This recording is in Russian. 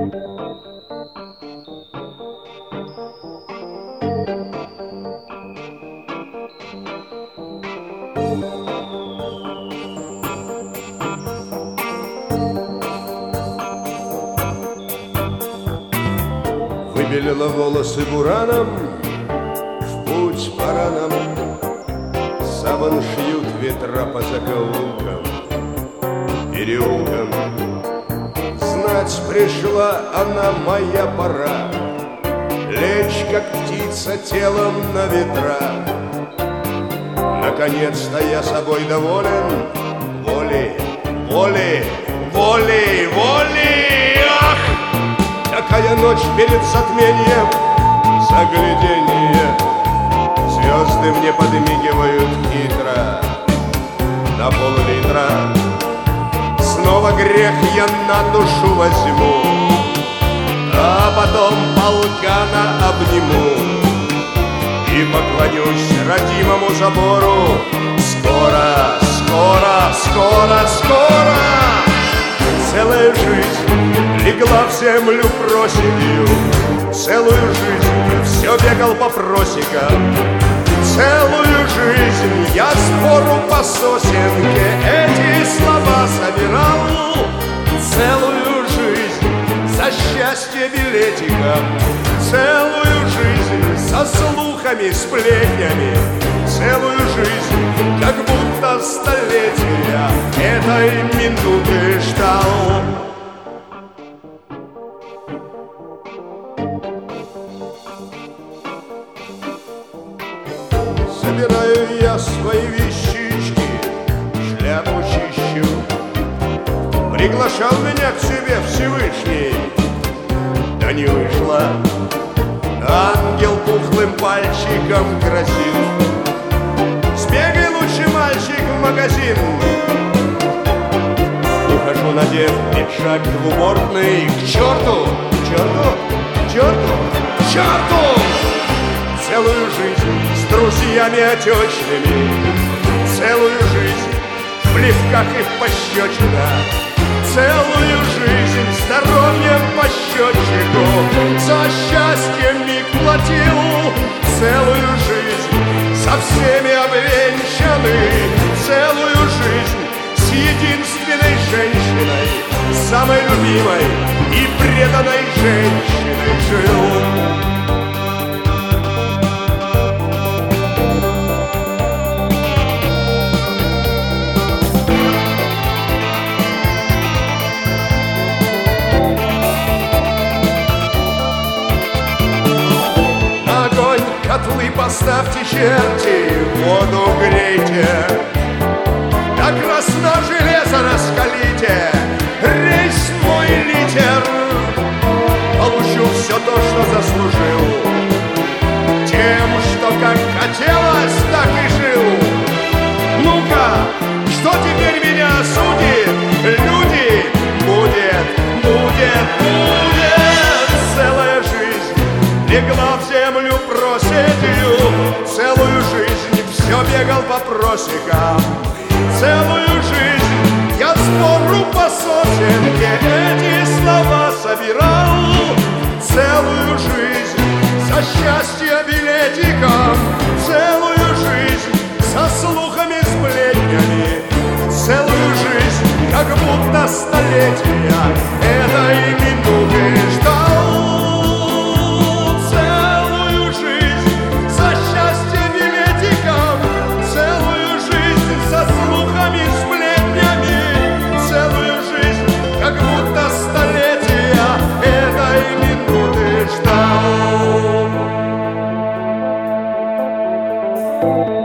Выбелила волосы бураном, в путь пора нам. Саван шьют ветра по закоулкам, переулкам. Знать пришла она, моя пора, лечь, как птица, телом на ветра. Наконец-то я собой доволен, волей, волей, волей, волей. Ах! Такая ночь перед затмением, загляденье. Звезды мне подмигивают хитро на пол-литра. Снова грех я на душу возьму, а потом полкана обниму и поклонюсь родимому забору. Скоро, скоро, скоро, скоро целая жизнь легла в землю проседью. Целую жизнь все бегал по просекам. Целую жизнь я спору по сосенке эти слова собирал. Целую жизнь за счастье билетиком. Целую жизнь со слухами, сплетнями. Целую жизнь, как будто столетия, этой минуты ждал. Собираю я свои вещички, шляпу чищу. Приглашал меня к себе Всевышний, да не вышло. Ангел пухлым пальчиком грозил: сбегай лучше, мальчик, в магазин. Ухожу, надев пиджак двубортный, к черту, к черту, к черту, к черту. Целую жизнь с друзьями отечными, целую жизнь в плевках и в пощечинах, целую жизнь здоровьем по счетчику, за счастье миг платил. Целую жизнь со всеми обвенчаны, целую жизнь с единственной женщиной, самой любимой и преданной женщиной жил. Котлы поставьте, черти, воду грейте, до красна железо раскалите, рейс мой литер. Получу все то, что заслужил, тем, что как хотелось, так и жил. Ну-ка, что теперь меня осудит? Люди, будет, будет, будет. Целая жизнь легла в землю проседью, целую жизнь все бегал по просекам. Целую жизнь я спору по сосенке эти слова собирал. Целую жизнь за счастье билетиком, целую жизнь со слухами, сплетнями, целую жизнь, как будто столетия, этой минуты ждал. Ждал.